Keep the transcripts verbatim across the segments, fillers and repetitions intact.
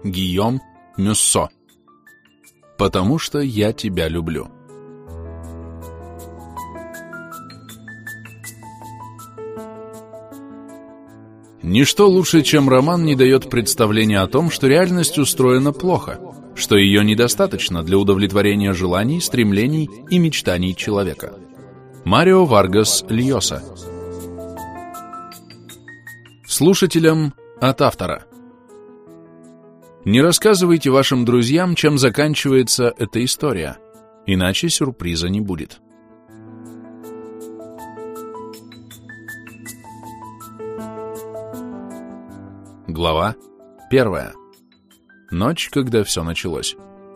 Гийом Мюссо. Потому что я тебя люблю. Ничто лучше, чем роман, не дает представления о том, что реальность устроена плохо, что ее недостаточно для удовлетворения желаний, стремлений и мечтаний человека. Марио Варгас Льоса. Слушателям от автора. Не рассказывайте вашим друзьям, чем заканчивается эта история, иначе сюрприза не будет. Глава первая. Ночь, когда все началось.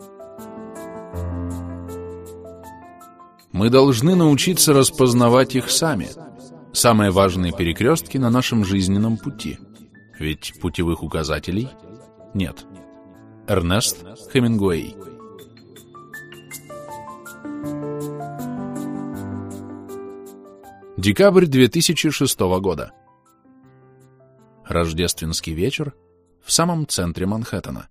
Мы должны научиться распознавать их сами, самые важные перекрестки на нашем жизненном пути, ведь путевых указателей нет. Эрнест Хемингуэй. Декабрь две тысячи шестого года. Рождественский вечер в самом центре Манхэттена.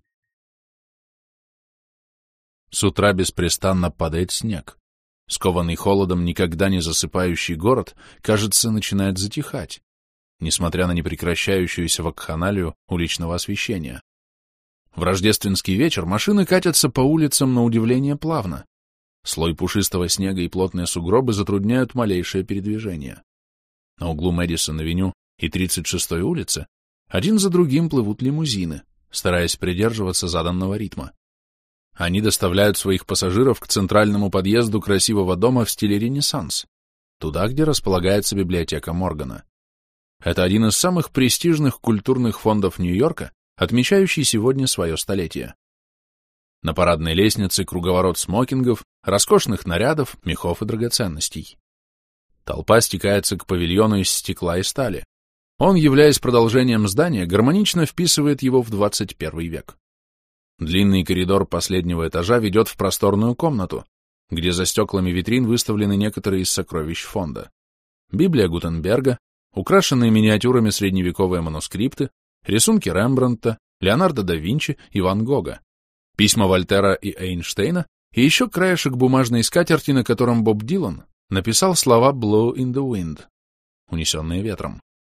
С утра беспрестанно падает снег. Скованный холодом, никогда не засыпающий город, кажется, начинает затихать, несмотря на непрекращающуюся вакханалию уличного освещения. В рождественский вечер машины катятся по улицам на удивление плавно. Слой пушистого снега и плотные сугробы затрудняют малейшее передвижение. На углу Мэдисон-авеню и тридцать шестой улицы один за другим плывут лимузины, стараясь придерживаться заданного ритма. Они доставляют своих пассажиров к центральному подъезду красивого дома в стиле Ренессанс, туда, где располагается библиотека Моргана. Это один из самых престижных культурных фондов Нью-Йорка, отмечающий сегодня свое столетие. На парадной лестнице круговорот смокингов, роскошных нарядов, мехов и драгоценностей. Толпа стекается к павильону из стекла и стали. Он, являясь продолжением здания, гармонично вписывает его в двадцать первый век. Длинный коридор последнего этажа ведет в просторную комнату, где за стеклами витрин выставлены некоторые из сокровищ фонда. Библия Гутенберга, украшенные миниатюрами средневековые манускрипты, рисунки Рембрандта, Леонардо да Винчи и Ван Гога, письма Вольтера и Эйнштейна и еще краешек бумажной скатерти, на котором Боб Дилан написал слова «Blow in the wind», унесенные ветром.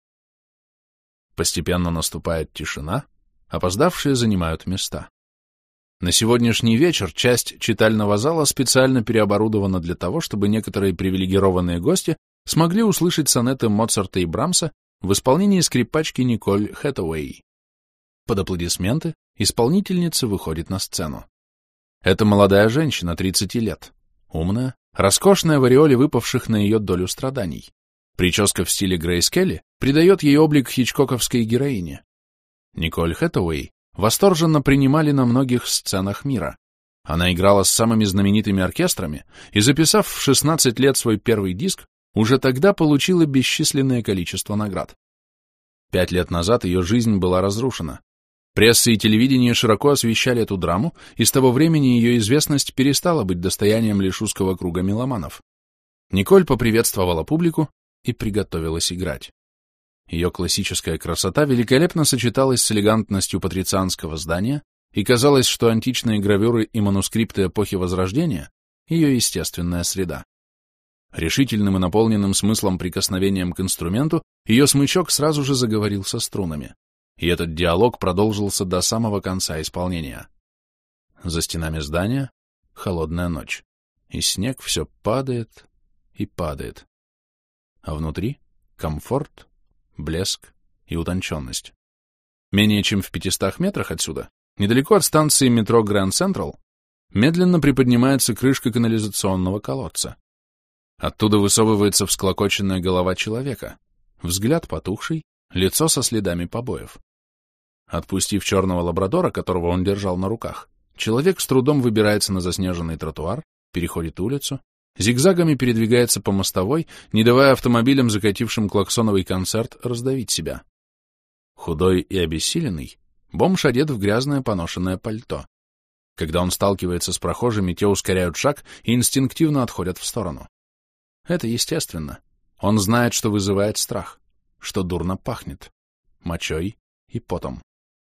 Постепенно наступает тишина, опоздавшие занимают места. На сегодняшний вечер часть читального зала специально переоборудована для того, чтобы некоторые привилегированные гости смогли услышать сонеты Моцарта и Брамса в исполнении скрипачки Николь Хэтэуэй. Под аплодисменты исполнительница выходит на сцену. Это молодая женщина, тридцати лет, умная, роскошная в ореоле выпавших на ее долю страданий. Прическа в стиле Грейс Келли придает ей облик хичкоковской героини. Николь Хэтэуэй восторженно принимали на многих сценах мира. Она играла с самыми знаменитыми оркестрами и, записав в шестнадцать лет свой первый диск, уже тогда получила бесчисленное количество наград. Пять лет назад ее жизнь была разрушена. Пресса и телевидение широко освещали эту драму, и с того времени ее известность перестала быть достоянием лишь узкого круга меломанов. Николь поприветствовала публику и приготовилась играть. Ее классическая красота великолепно сочеталась с элегантностью патрицианского здания, и казалось, что античные гравюры и манускрипты эпохи Возрождения — ее естественная среда. Решительным и наполненным смыслом прикосновением к инструменту ее смычок сразу же заговорил со струнами, и этот диалог продолжился до самого конца исполнения. За стенами здания холодная ночь, и снег все падает и падает. А внутри комфорт, блеск и утонченность. Менее чем в пятистах метрах отсюда, недалеко от станции метро Гранд Централ, медленно приподнимается крышка канализационного колодца. Оттуда высовывается всклокоченная голова человека, взгляд потухший, лицо со следами побоев. Отпустив черного лабрадора, которого он держал на руках, человек с трудом выбирается на заснеженный тротуар, переходит улицу, зигзагами передвигается по мостовой, не давая автомобилям, закатившим клаксоновый концерт, раздавить себя. Худой и обессиленный, бомж одет в грязное поношенное пальто. Когда он сталкивается с прохожими, те ускоряют шаг и инстинктивно отходят в сторону. Это естественно. Он знает, что вызывает страх, что дурно пахнет, мочой и потом.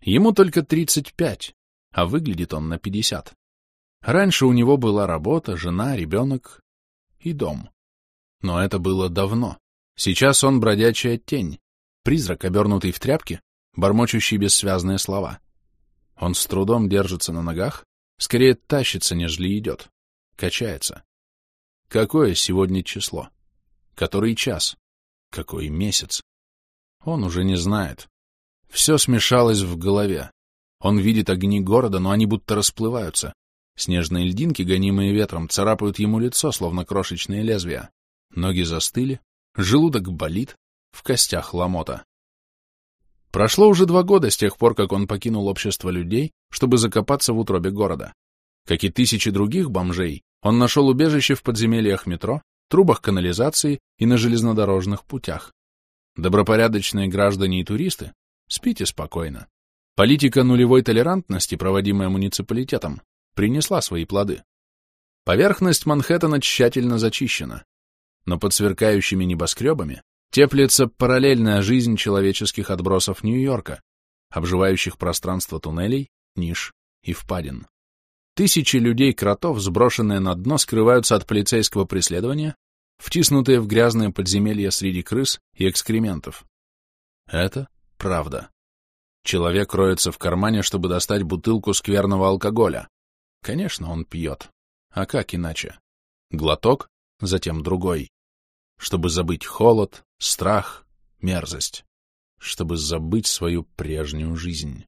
Ему только тридцать пять, а выглядит он на пятьдесят. Раньше у него была работа, жена, ребенок и дом. Но это было давно. Сейчас он бродячая тень, призрак, обернутый в тряпки, бормочущий бессвязные слова. Он с трудом держится на ногах, скорее тащится, нежели идет, качается. Какое сегодня число? Который час? Какой месяц? Он уже не знает. Все смешалось в голове. Он видит огни города, но они будто расплываются. Снежные льдинки, гонимые ветром, царапают ему лицо, словно крошечные лезвия. Ноги застыли, желудок болит, в костях ломота. Прошло уже два года с тех пор, как он покинул общество людей, чтобы закопаться в утробе города. Как и тысячи других бомжей, он нашел убежище в подземельях метро, трубах канализации и на железнодорожных путях. Добропорядочные граждане и туристы, спите спокойно. Политика нулевой толерантности, проводимая муниципалитетом, принесла свои плоды. Поверхность Манхэттена тщательно зачищена, но под сверкающими небоскребами теплится параллельная жизнь человеческих отбросов Нью-Йорка, обживающих пространство туннелей, ниш и впадин. Тысячи людей-кротов, сброшенные на дно, скрываются от полицейского преследования, втиснутые в грязные подземелья среди крыс и экскрементов. Это правда. Человек роется в кармане, чтобы достать бутылку скверного алкоголя. Конечно, он пьет. А как иначе? Глоток, затем другой. Чтобы забыть холод, страх, мерзость. Чтобы забыть свою прежнюю жизнь.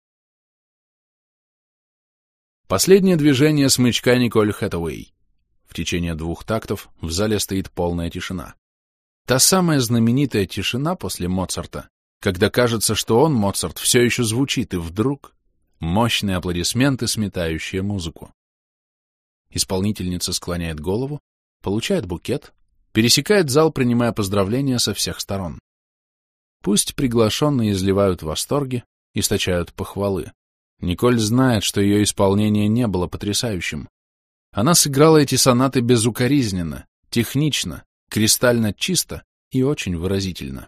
Последнее движение смычка Николь Хэтэуэй. В течение двух тактов в зале стоит полная тишина. Та самая знаменитая тишина после Моцарта, когда кажется, что он, Моцарт, все еще звучит, и вдруг мощные аплодисменты, сметающие музыку. Исполнительница склоняет голову, получает букет, пересекает зал, принимая поздравления со всех сторон. Пусть приглашенные изливают восторги, источают похвалы. Николь знает, что ее исполнение не было потрясающим. Она сыграла эти сонаты безукоризненно, технично, кристально чисто и очень выразительно,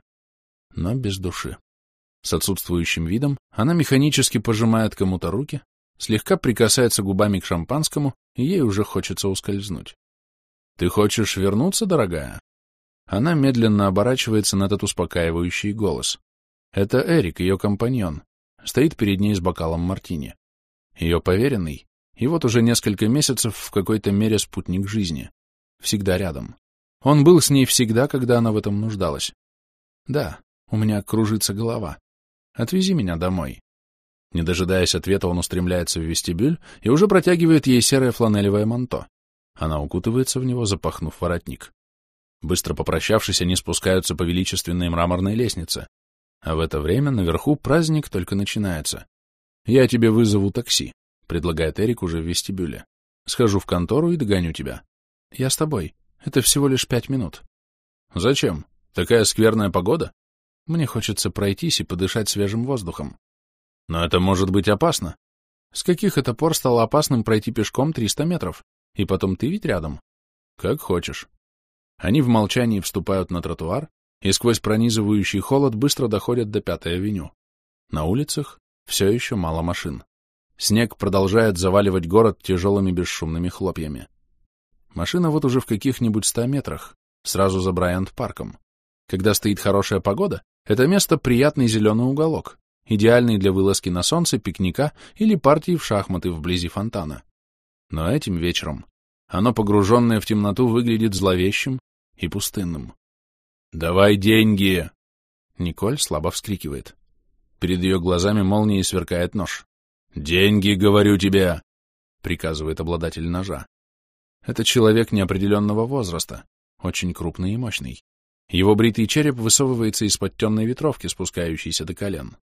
но без души. С отсутствующим видом она механически пожимает кому-то руки, слегка прикасается губами к шампанскому, и ей уже хочется ускользнуть. «Ты хочешь вернуться, дорогая?» Она медленно оборачивается на этот успокаивающий голос. Это Эрик, ее компаньон, стоит перед ней с бокалом мартини. Ее поверенный, и вот уже несколько месяцев в какой-то мере спутник жизни. Всегда рядом. Он был с ней всегда, когда она в этом нуждалась. «Да, у меня кружится голова. Отвези меня домой». Не дожидаясь ответа, он устремляется в вестибюль и уже протягивает ей серое фланелевое манто. Она укутывается в него, запахнув воротник. Быстро попрощавшись, они спускаются по величественной мраморной лестнице. А в это время наверху праздник только начинается. «Я тебе вызову такси», — предлагает Эрик уже в вестибюле. «Схожу в контору и догоню тебя». «Я с тобой. Это всего лишь пять минут». «Зачем? Такая скверная погода?» «Мне хочется пройтись и подышать свежим воздухом». «Но это может быть опасно». «С каких это пор стало опасным пройти пешком триста метров? И потом ты ведь рядом». «Как хочешь». Они в молчании вступают на тротуар и сквозь пронизывающий холод быстро доходят до Пятой авеню. На улицах все еще мало машин. Снег продолжает заваливать город тяжелыми бесшумными хлопьями. Машина вот уже в каких-нибудь ста метрах, сразу за Брайант-парком. Когда стоит хорошая погода, это место приятный зеленый уголок, идеальный для вылазки на солнце, пикника или партии в шахматы вблизи фонтана. Но этим вечером оно, погруженное в темноту, выглядит зловещим и пустынным. «Давай деньги!» Николь слабо вскрикивает. Перед ее глазами молнией сверкает нож. «Деньги, говорю тебе!» — приказывает обладатель ножа. Это человек неопределенного возраста, очень крупный и мощный. Его бритый череп высовывается из-под темной ветровки, спускающейся до колен.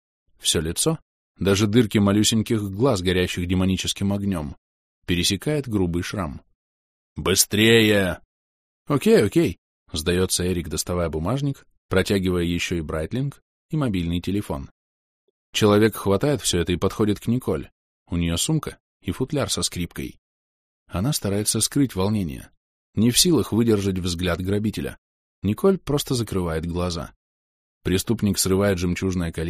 Все лицо, даже дырки малюсеньких глаз, горящих демоническим огнем, пересекает грубый шрам. «Быстрее!» «Окей, окей», — сдается Эрик, доставая бумажник, протягивая еще и Брайтлинг и мобильный телефон. Человек хватает все это и подходит к Николь. У нее сумка и футляр со скрипкой. Она старается скрыть волнение, не в силах выдержать взгляд грабителя. Николь просто закрывает глаза. Преступник срывает жемчужное колье,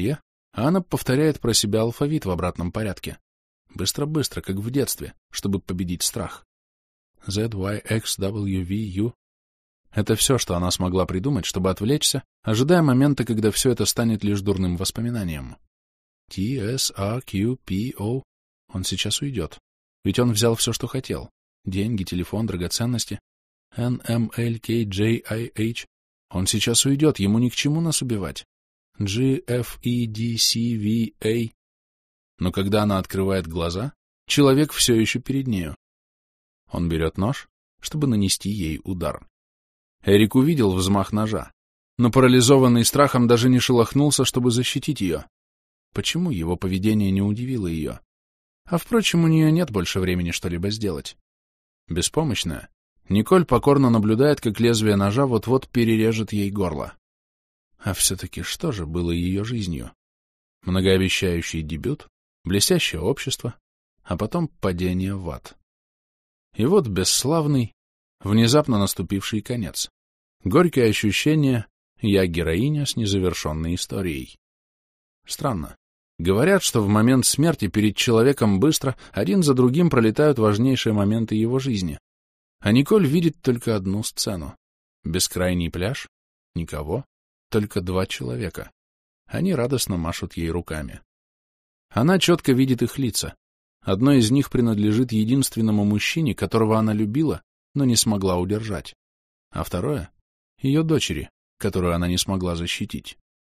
а она повторяет про себя алфавит в обратном порядке. Быстро-быстро, как в детстве, чтобы победить страх. Z, Y, X, W, V, U. Это все, что она смогла придумать, чтобы отвлечься, ожидая момента, когда все это станет лишь дурным воспоминанием. T, S, R, Q, P, O. Он сейчас уйдет. Ведь он взял все, что хотел. Деньги, телефон, драгоценности. N, M, L, K, J, I, H. Он сейчас уйдет, ему ни к чему нас убивать. G, F, E, D, C, V, A. Но когда она открывает глаза, человек все еще перед нею. Он берет нож, чтобы нанести ей удар. Эрик увидел взмах ножа, но парализованный страхом даже не шелохнулся, чтобы защитить ее. Почему его поведение не удивило ее? А, впрочем, у нее нет больше времени что-либо сделать. Беспомощная, Николь покорно наблюдает, как лезвие ножа вот-вот перережет ей горло. А все-таки что же было ее жизнью? Многообещающий дебют, блестящее общество, а потом падение в ад. И вот бесславный, внезапно наступивший конец. Горькое ощущение «я героиня с незавершенной историей». Странно. Говорят, что в момент смерти перед человеком быстро, один за другим пролетают важнейшие моменты его жизни. А Николь видит только одну сцену. Бескрайний пляж, никого, только два человека. Они радостно машут ей руками. Она четко видит их лица. Одно из них принадлежит единственному мужчине, которого она любила, но не смогла удержать. А второе — ее дочери, которую она не смогла защитить.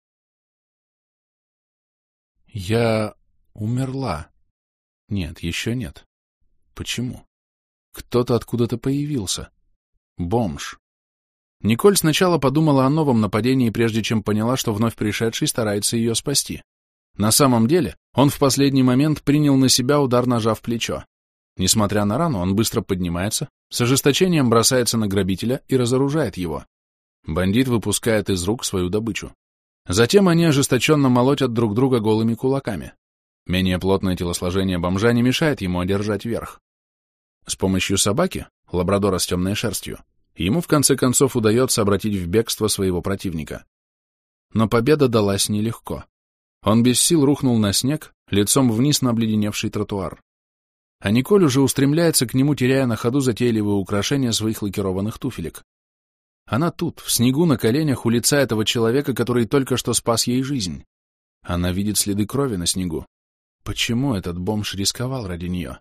Я умерла. Нет, еще нет. Почему? Кто-то откуда-то появился. Бомж. Николь сначала подумала о новом нападении, прежде чем поняла, что вновь пришедший старается ее спасти. На самом деле, он в последний момент принял на себя удар ножа в плечо. Несмотря на рану, он быстро поднимается, с ожесточением бросается на грабителя и разоружает его. Бандит выпускает из рук свою добычу. Затем они ожесточенно молотят друг друга голыми кулаками. Менее плотное телосложение бомжа не мешает ему одержать верх. С помощью собаки, лабрадора с темной шерстью, ему в конце концов удается обратить в бегство своего противника. Но победа далась нелегко. Он без сил рухнул на снег, лицом вниз на обледеневший тротуар. А Николь уже устремляется к нему, теряя на ходу затейливые украшения своих лакированных туфелек. Она тут, в снегу на коленях, у лица этого человека, который только что спас ей жизнь. Она видит следы крови на снегу. Почему этот бомж рисковал ради нее?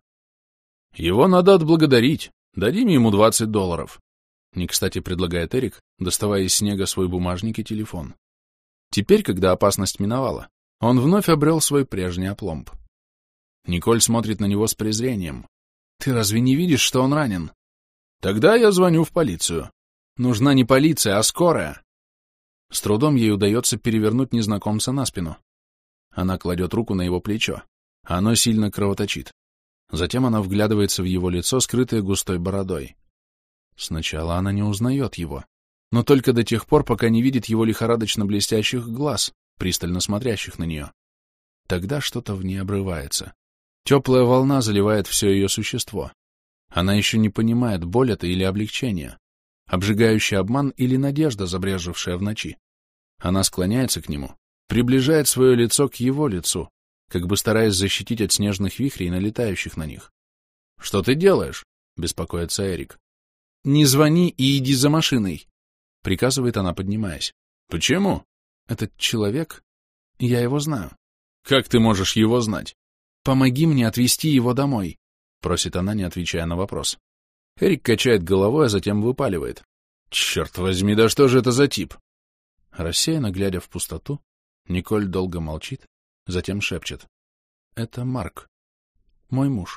Его надо отблагодарить. Дадим ему двадцать долларов. Не кстати предлагает Эрик, доставая из снега свой бумажник и телефон. Теперь, когда опасность миновала, он вновь обрел свой прежний опломб. Николь смотрит на него с презрением. «Ты разве не видишь, что он ранен?» «Тогда я звоню в полицию». «Нужна не полиция, а скорая». С трудом ей удается перевернуть незнакомца на спину. Она кладет руку на его плечо. Оно сильно кровоточит. Затем она вглядывается в его лицо, скрытое густой бородой. Сначала она не узнает его, но только до тех пор, пока не видит его лихорадочно блестящих глаз, пристально смотрящих на нее. Тогда что-то в ней обрывается. Теплая волна заливает все ее существо. Она еще не понимает, боль это или облегчение, обжигающий обман или надежда, забрезжившая в ночи. Она склоняется к нему, приближает свое лицо к его лицу, как бы стараясь защитить от снежных вихрей, налетающих на них. «Что ты делаешь?» — беспокоится Эрик. «Не звони и иди за машиной», — приказывает она, поднимаясь. «Почему?» «Этот человек... Я его знаю». «Как ты можешь его знать?» «Помоги мне отвезти его домой», — просит она, не отвечая на вопрос. Эрик качает головой, а затем выпаливает. «Черт возьми, да что же это за тип?» Рассеянно глядя в пустоту, Николь долго молчит, затем шепчет. «Это Марк, мой муж».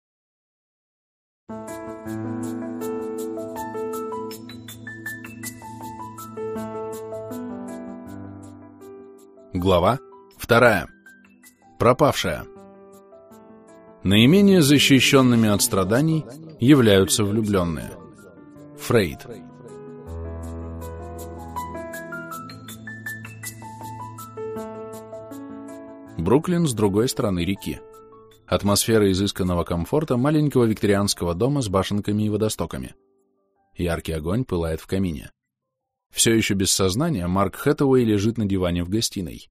Глава вторая. Пропавшая. Наименее защищенными от страданий являются влюбленные. Фрейд. Бруклин с другой стороны реки. Атмосфера изысканного комфорта маленького викторианского дома с башенками и водостоками. Яркий огонь пылает в камине. Все еще без сознания Марк Хэтэуэй лежит на диване в гостиной.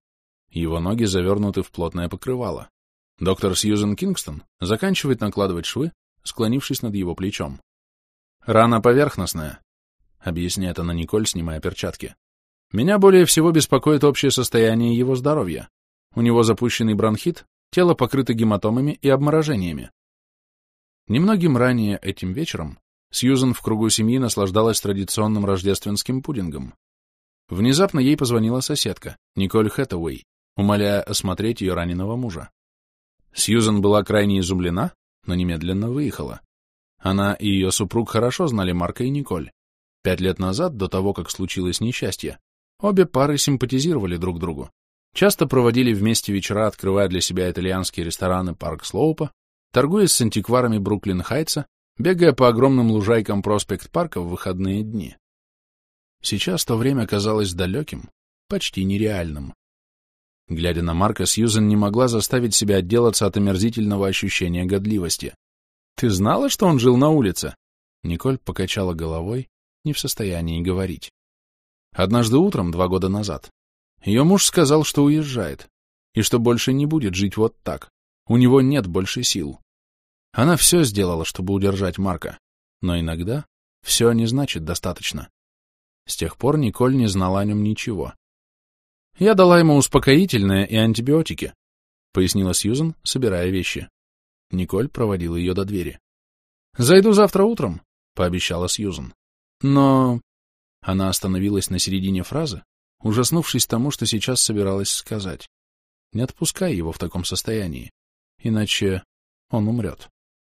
Его ноги завернуты в плотное покрывало. Доктор Сьюзен Кингстон заканчивает накладывать швы, склонившись над его плечом. «Рана поверхностная», — объясняет она Николь, снимая перчатки. «Меня более всего беспокоит общее состояние его здоровья. У него запущенный бронхит, тело покрыто гематомами и обморожениями». Немногим ранее этим вечером Сьюзен в кругу семьи наслаждалась традиционным рождественским пудингом. Внезапно ей позвонила соседка, Николь Хэтэуэй, умоляя осмотреть ее раненого мужа. Сьюзен была крайне изумлена, но немедленно выехала. Она и ее супруг хорошо знали Марка и Николь. Пять лет назад, до того, как случилось несчастье, обе пары симпатизировали друг другу. Часто проводили вместе вечера, открывая для себя итальянские рестораны Парк Слоупа, торгуясь с антикварами Бруклин-Хайтса, бегая по огромным лужайкам Проспект-парка в выходные дни. Сейчас то время казалось далеким, почти нереальным. Глядя на Марка, Сьюзен не могла заставить себя отделаться от омерзительного ощущения годливости. «Ты знала, что он жил на улице?» Николь покачала головой, не в состоянии говорить. Однажды утром, два года назад, ее муж сказал, что уезжает, и что больше не будет жить вот так. У него нет больше сил. Она все сделала, чтобы удержать Марка, но иногда все не значит достаточно. С тех пор Николь не знала о нем ничего. «Я дала ему успокоительное и антибиотики», — пояснила Сьюзен, собирая вещи. Николь проводила ее до двери. «Зайду завтра утром», — пообещала Сьюзен. «Но...» Она остановилась на середине фразы, ужаснувшись тому, что сейчас собиралась сказать. «Не отпускай его в таком состоянии, иначе он умрет».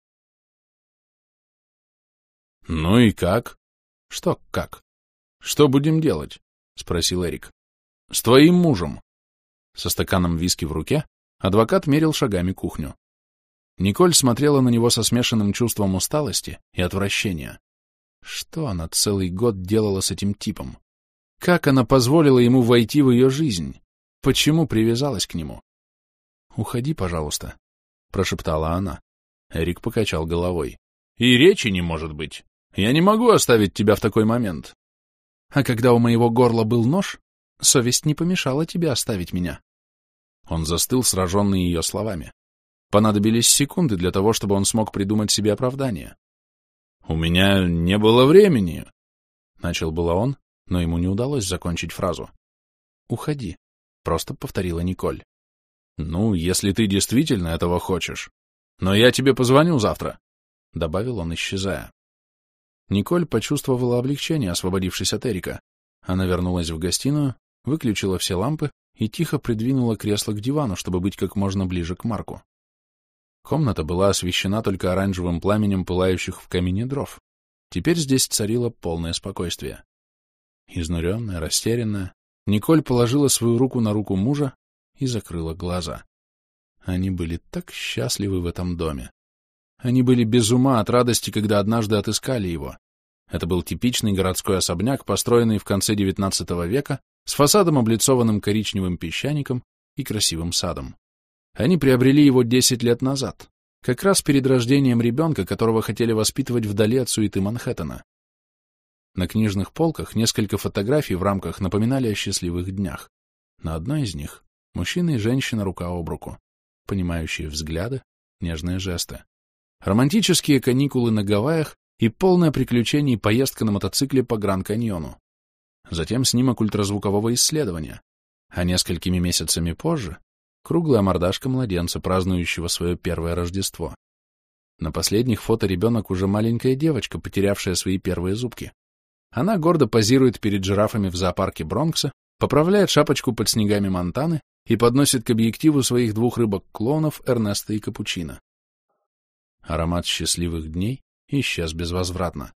«Ну и как?» «Что как? Что будем делать?» — спросил Эрик. «С твоим мужем». Со стаканом виски в руке адвокат мерил шагами кухню. Николь смотрела на него со смешанным чувством усталости и отвращения. Что она целый год делала с этим типом? Как она позволила ему войти в ее жизнь? Почему привязалась к нему? «Уходи, пожалуйста», — прошептала она. Эрик покачал головой. «И речи не может быть. Я не могу оставить тебя в такой момент». «А когда у моего горла был нож, совесть не помешала тебе оставить меня». Он застыл, сраженный ее словами. Понадобились секунды для того, чтобы он смог придумать себе оправдание. «У меня не было времени», — начал было он, но ему не удалось закончить фразу. «Уходи», — просто повторила Николь. «Ну, если ты действительно этого хочешь. Но я тебе позвоню завтра», — добавил он, исчезая. Николь почувствовала облегчение, освободившись от Эрика. Она вернулась в гостиную, выключила все лампы и тихо придвинула кресло к дивану, чтобы быть как можно ближе к Марку. Комната была освещена только оранжевым пламенем пылающих в камине дров. Теперь здесь царило полное спокойствие. Изнуренная, растерянная, Николь положила свою руку на руку мужа и закрыла глаза. Они были так счастливы в этом доме. Они были без ума от радости, когда однажды отыскали его. Это был типичный городской особняк, построенный в конце девятнадцатого века, с фасадом, облицованным коричневым песчаником и красивым садом. Они приобрели его десять лет назад, как раз перед рождением ребенка, которого хотели воспитывать вдали от суеты Манхэттена. На книжных полках несколько фотографий в рамках напоминали о счастливых днях. На одной из них — мужчина и женщина рука об руку, понимающие взгляды, нежные жесты. Романтические каникулы на Гавайях и полное приключений поездка на мотоцикле по Гранд-Каньону. Затем снимок ультразвукового исследования, а несколькими месяцами позже — круглая мордашка младенца, празднующего свое первое Рождество. На последних фото ребенок уже маленькая девочка, потерявшая свои первые зубки. Она гордо позирует перед жирафами в зоопарке Бронкса, поправляет шапочку под снегами Монтаны и подносит к объективу своих двух рыбок-клоунов Эрнеста и Капучино. Аромат счастливых дней исчез безвозвратно.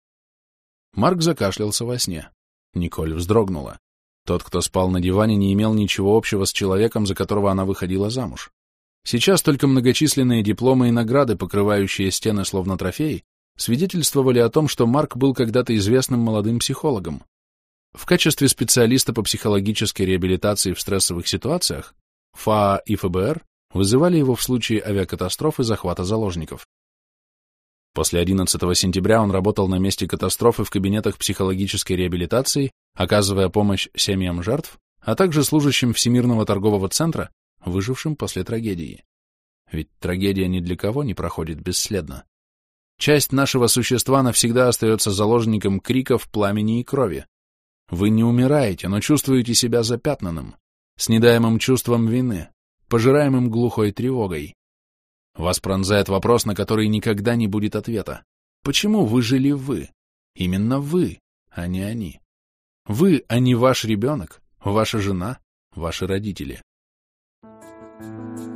Марк закашлялся во сне. Николь вздрогнула. Тот, кто спал на диване, не имел ничего общего с человеком, за которого она выходила замуж. Сейчас только многочисленные дипломы и награды, покрывающие стены словно трофеи, свидетельствовали о том, что Марк был когда-то известным молодым психологом. В качестве специалиста по психологической реабилитации в стрессовых ситуациях ФАА и ФБР вызывали его в случае авиакатастроф и захвата заложников. После одиннадцатого сентября он работал на месте катастрофы в кабинетах психологической реабилитации, оказывая помощь семьям жертв, а также служащим Всемирного торгового центра, выжившим после трагедии. Ведь трагедия ни для кого не проходит бесследно. Часть нашего существа навсегда остается заложником криков, пламени и крови. Вы не умираете, но чувствуете себя запятнанным, с недаемым чувством вины, пожираемым глухой тревогой. Вас пронзает вопрос, на который никогда не будет ответа. Почему выжили вы? Именно вы, а не они. Вы, а не ваш ребенок, ваша жена, ваши родители. Thank you.